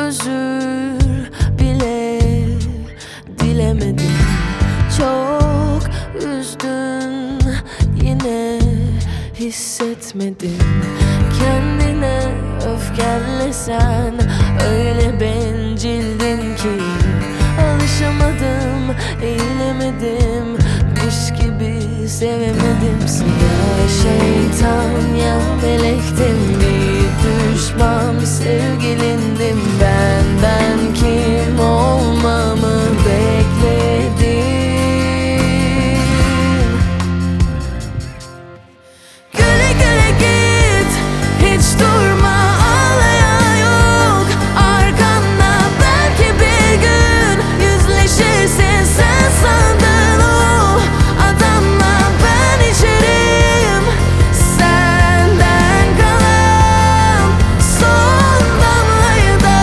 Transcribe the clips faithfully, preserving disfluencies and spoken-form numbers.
özür bile dilemedim. Çok üzdün, yine hissetmedim. Kendine öfkelesen öyle bencildin ki alışamadım, eğilemedim, kuş gibi sevemedim seni. Ya şeytan ya melektim, bir düşman bir sevgilindim. Benden kim olmamı bekledin. Güle güle git, hiç durma, ağlayan yok arkanda. Belki bir gün yüzleşirsin, sen sandın o adamla. Ben içerim senden kalan son damlayı da.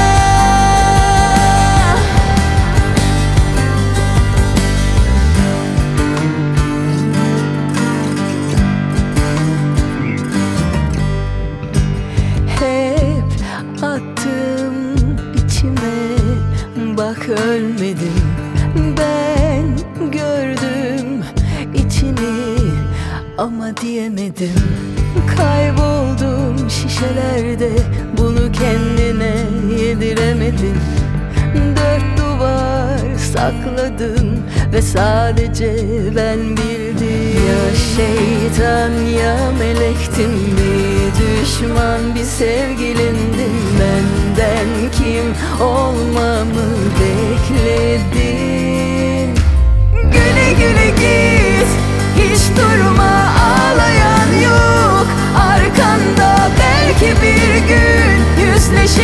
Hep attım içime, bak ölmedim. Ben gördüm içini ama diyemedim. Kayboldum şişelerde, bunu kendine yediremedin. Dört duvar sakladın ve sadece ben bildim. Ya şeytan ya melektim, bir düşman bir sevgilindim. Benden kim olmamı bekledin. Güle güle git, hiç durma, ağlayan yok arkanda. Belki bir gün yüzleşir